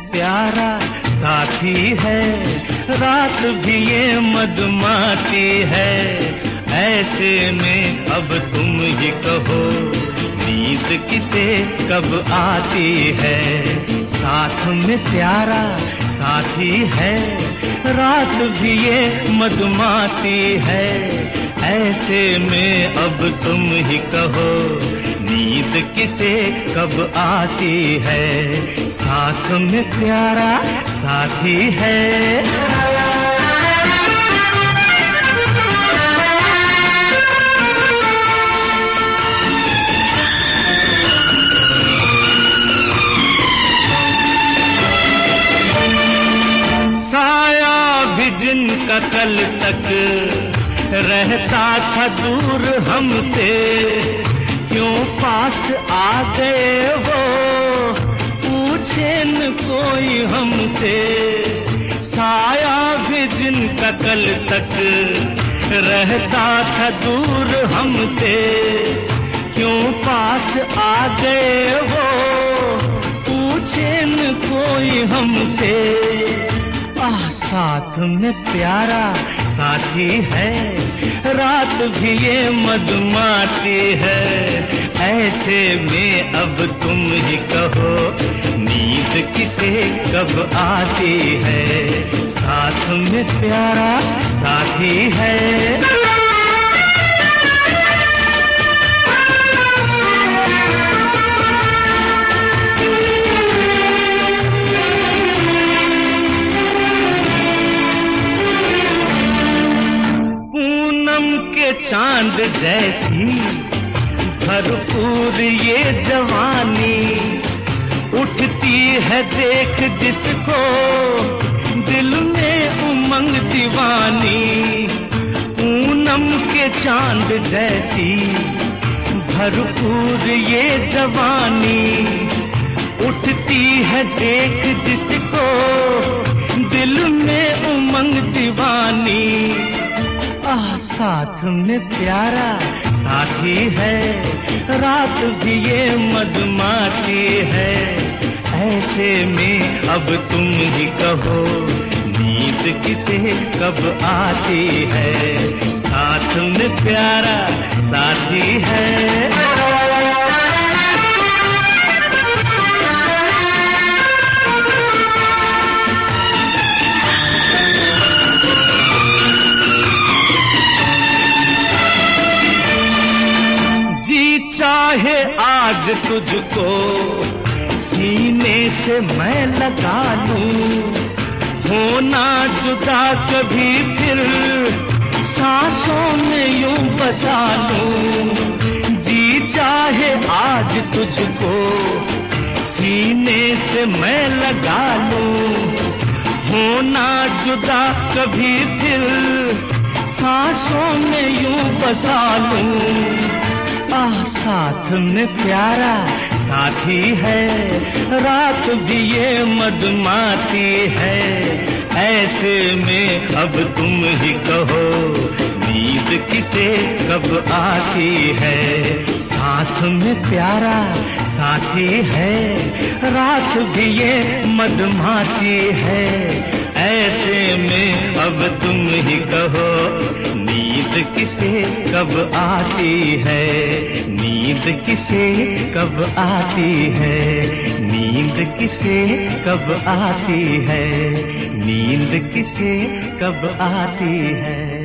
प्यारा साथी है, रात भी ये मधुमाती है। ऐसे में अब तुम ही कहो, नींद किसे कब आती है। साथ में प्यारा साथी है, रात भी ये मधुमाती है। ऐसे में अब तुम ही कहो, नींद किसे कब आती है। साथ में प्यारा साथी है। जिनका कल तक रहता था दूर हमसे, क्यों पास आ गए वो, पूछे न कोई हमसे। साया भी जिनका कल तक रहता था दूर हमसे, क्यों पास आ गए वो, पूछे न कोई हमसे। साथ में प्यारा साथी है, रात भी ये मधुमाती है। ऐसे में अब तुम ही कहो, नींद किसे कब आती है। साथ में प्यारा साथी है। चांद जैसी भरपूर ये जवानी, उठती है देख जिसको दिल में उमंग दीवानी। पूनम के चांद जैसी भरपूर ये जवानी, उठती है देख जिसको दिल में उमंग दीवानी। साथ में प्यारा साथी है, रात भी ये मधुमाती है। ऐसे में अब तुम ही कहो, नींद किसे कब आती है। साथ में प्यारा साथी है। चाहे आज तुझको सीने से मैं लगा लूं, होना जुदा कभी फिर सांसों में यूं बसा लूं। जी चाहे आज तुझको सीने से मैं लगा लूं, होना जुदा कभी फिर सांसों में यूं बसा लूं। साथ में प्यारा साथी है, रात भी ये मधुमाती है। ऐसे में अब तुम ही कहो, नींद किसे कब आती है। साथ में प्यारा साथी है, रात भी ये मधुमाती है। ऐसे में अब तुम ही कहो, नींद किसे कब आती है। नींद किसे कब आती है। नींद किसे कब आती है। नींद किसे कब आती है।